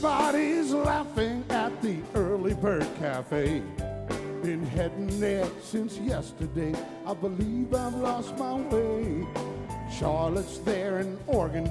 Everybody's laughing at the Early Bird Cafe. Been heading there since yesterday. I believe I've lost my way. Charlotte's there and organ